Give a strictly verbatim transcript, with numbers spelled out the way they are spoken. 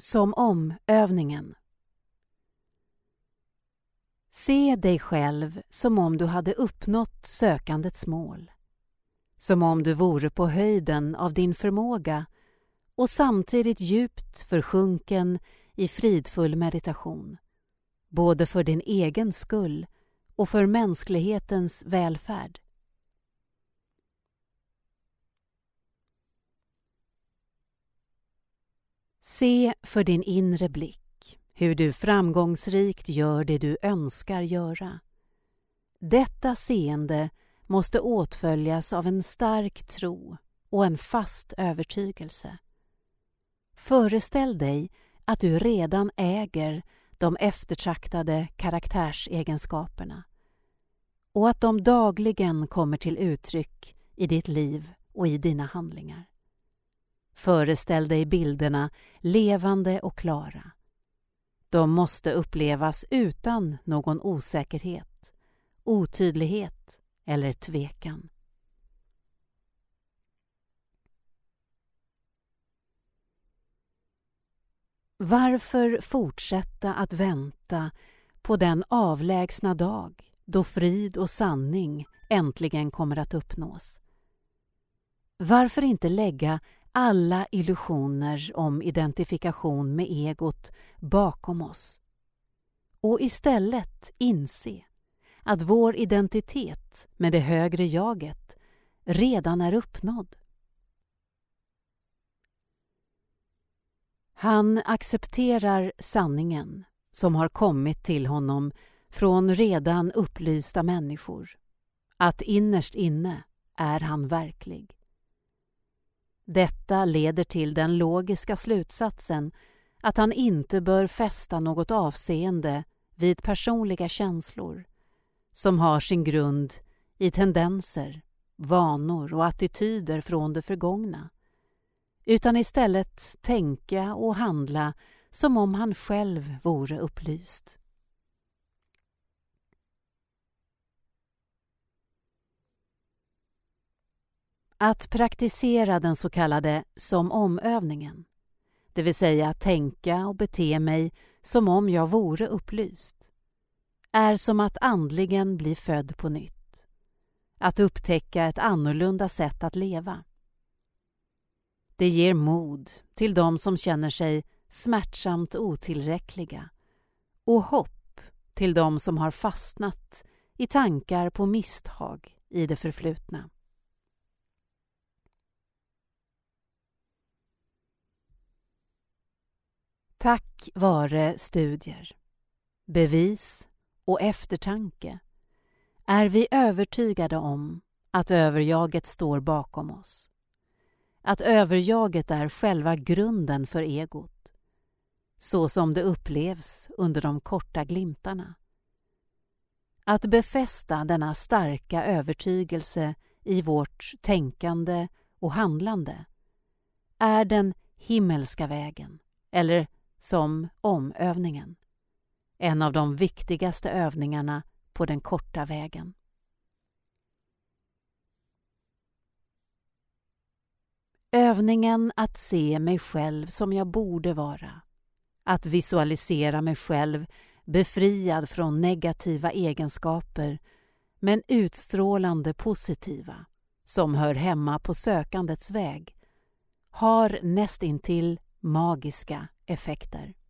Som om övningen. Se dig själv som om du hade uppnått sökandets mål. Som om du vore på höjden av din förmåga och samtidigt djupt försjunken i fridfull meditation. Både för din egen skull och för mänsklighetens välfärd. Se för din inre blick hur du framgångsrikt gör det du önskar göra. Detta seende måste åtföljas av en stark tro och en fast övertygelse. Föreställ dig att du redan äger de eftertraktade karaktärsegenskaperna och att de dagligen kommer till uttryck i ditt liv och i dina handlingar. Föreställ dig bilderna levande och klara. De måste upplevas utan någon osäkerhet, otydlighet eller tvekan. Varför fortsätta att vänta på den avlägsna dag då frid och sanning äntligen kommer att uppnås? Varför inte lägga alla illusioner om identifikation med egot bakom oss och istället inse att vår identitet med det högre jaget redan är uppnådd? Han accepterar sanningen som har kommit till honom från redan upplysta människor, att innerst inne är han verklig. Detta leder till den logiska slutsatsen att han inte bör fästa något avseende vid personliga känslor som har sin grund i tendenser, vanor och attityder från det förgångna, utan istället tänka och handla som om han själv vore upplyst. Att praktisera den så kallade som omövningen, det vill säga tänka och bete mig som om jag vore upplyst, är som att andligen bli född på nytt. Att upptäcka ett annorlunda sätt att leva. Det ger mod till de som känner sig smärtsamt otillräckliga och hopp till de som har fastnat i tankar på misstag i det förflutna. Tack vare studier, bevis och eftertanke är vi övertygade om att överjaget står bakom oss. Att överjaget är själva grunden för egot, så som det upplevs under de korta glimtarna. Att befästa denna starka övertygelse i vårt tänkande och handlande är den himmelska vägen, eller som omövningen. En av de viktigaste övningarna på den korta vägen. Övningen att se mig själv som jag borde vara. Att visualisera mig själv befriad från negativa egenskaper men utstrålande positiva som hör hemma på sökandets väg har nästintill magiska effekter.